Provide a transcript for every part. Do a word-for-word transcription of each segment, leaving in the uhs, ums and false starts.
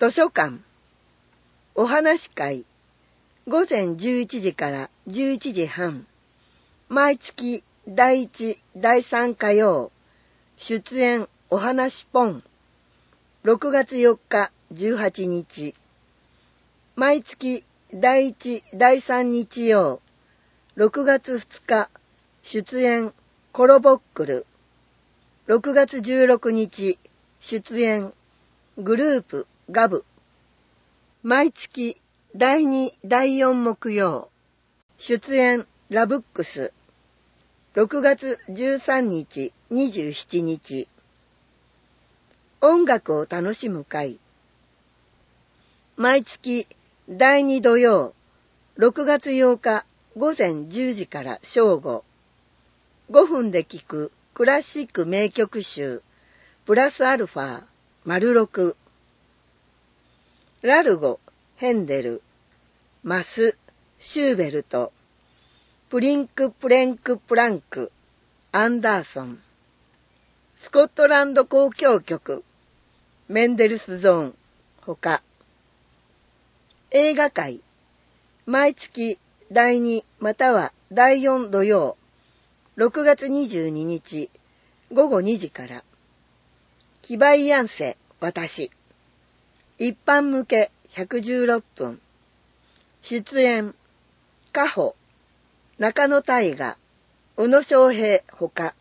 図書館お話会午前じゅういちじからじゅういちじはん、毎月だいいち、だいさん火曜、出演お話ポン、ろくがつよっかじゅうはちにち、毎月だいいち、だいさん日曜、ろくがつふつか、出演コロボックル、ろくがつじゅうろくにち、出演グループガブ、毎月だいに、だいよん木曜、出演ラブックス、ろくがつじゅうさんにち、にじゅうしちにち、音楽を楽しむ会、毎月だいに土曜、ろくがつようか午前じゅうじから正午、ごふんで聴くクラシック名曲集、プラスアルファ、丸六、ラルゴ、ヘンデル、マス、シューベルト、プリンク・プレンク・プランク、アンダーソン、スコットランド交響曲、メンデルスゾーン、ほか。映画会、毎月だいにまたはだいよん土曜、ろくがつにじゅうににち、ごごにじから。キバイヤンセ、私。一般向けひゃくじゅうろっぷん。出演、カホ、中野大河、宇野昌平ほか。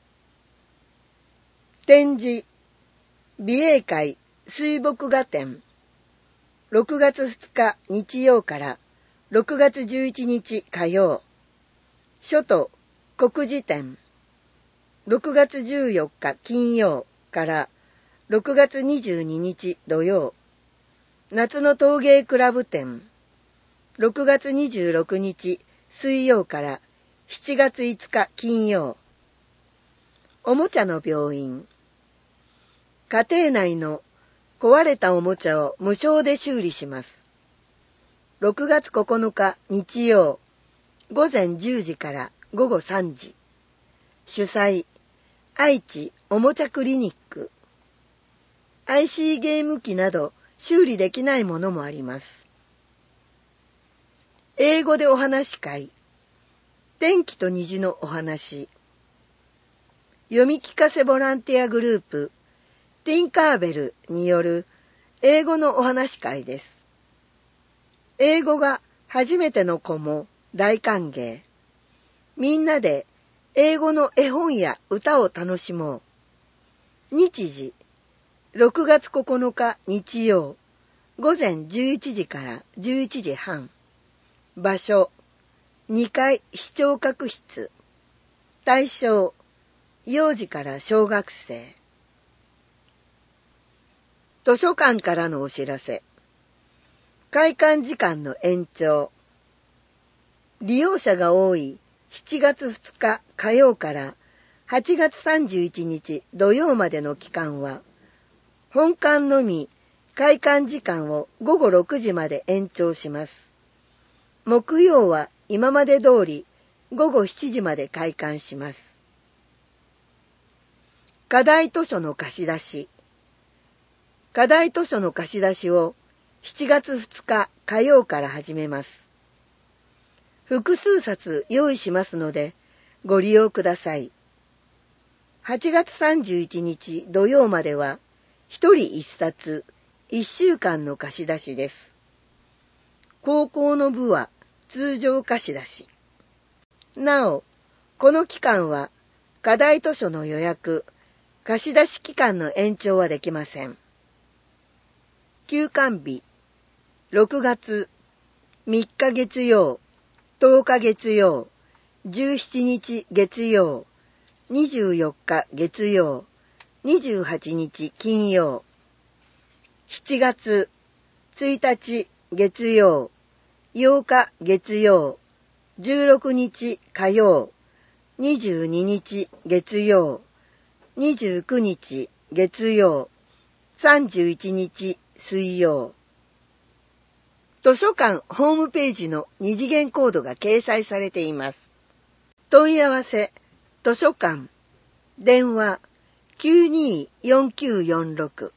展示、美瑛会水墨画展。ろくがつふつか日曜からろくがつじゅういちにち火曜。書と国字展。ろくがつじゅうよっか金曜からろくがつにじゅうににち土曜。夏の陶芸クラブ展。ろくがつにじゅうろくにち水曜からしちがついつか金曜。おもちゃの病院。家庭内の壊れたおもちゃを無償で修理します。ろくがつここのか日曜、午前じゅうじからごごさんじ。主催、愛知おもちゃクリニック。アイシー ゲーム機など修理できないものもあります。英語でお話し会。天気と虹のお話。読み聞かせボランティアグループ、ティンカーベルによる英語のお話し会です。英語が初めての子も大歓迎。みんなで英語の絵本や歌を楽しもう。日時、ろくがつここのか日曜、午前じゅういちじからじゅういちじはん。場所、にかい視聴覚室。対象、幼児から小学生。図書館からのお知らせ。開館時間の延長。利用者が多いしちがつふつか火曜からはちがつさんじゅういちにち土曜までの期間は、本館のみ開館時間をごごろくじまで延長します。木曜は今まで通りごごしちじまで開館します。課題図書の貸し出し。課題図書の貸し出しをしちがつふつか火曜から始めます。複数冊用意しますのでご利用ください。はちがつさんじゅういちにち土曜まではひとりいっさついっしゅうかんの貸し出しです。高校の部は通常貸し出し。なお、この期間は課題図書の予約、貸し出し期間の延長はできません。休館日、ろくがつみっか月曜、とおか月曜、じゅうしちにち月曜、にじゅうよっか月曜、にじゅうはちにち金曜。しちがつついたち月曜、ようか月曜、じゅうろくにち火曜、にじゅうににち月曜、にじゅうくにち月曜、さんじゅういちにち水曜。図書館ホームページの二次元コードが掲載されています。問い合わせ、図書館、電話きゅうにーよんきゅうよんろく。